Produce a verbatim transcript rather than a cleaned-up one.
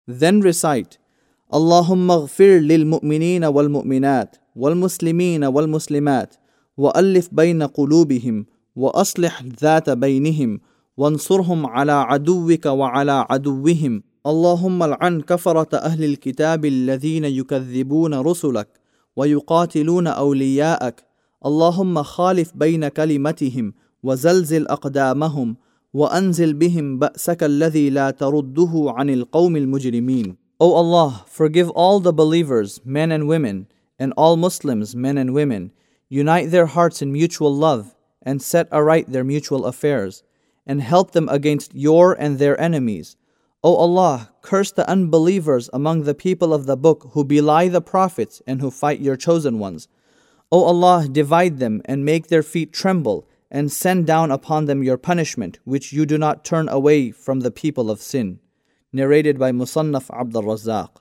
Then recite, Allahumma ghfir lil mu'minina wal mu'minat, wal muslimina wal muslimat, wa alif bayna qulubihim, wa aslih dhata baynihim, وانصرهم على عدوك وعلى عدوهم اللهم العن كفرة أهل الكتاب الذين يكذبون رسلك ويقاتلون أولياءك اللهم خالف بين كلمتهم وزلزل أقدامهم وأنزل بهم بأسك الذي لا ترده عن القوم المجرمين. O Allah, forgive all the believers, men and women, and all Muslims, men and women. Unite their hearts in mutual love and set aright their mutual affairs, and help them against your and their enemies. O Allah, curse the unbelievers among the people of the book who belie the prophets and who fight your chosen ones. O Allah, divide them and make their feet tremble, and send down upon them your punishment, which you do not turn away from the people of sin. Narrated by Musannaf Abdul Razzaq.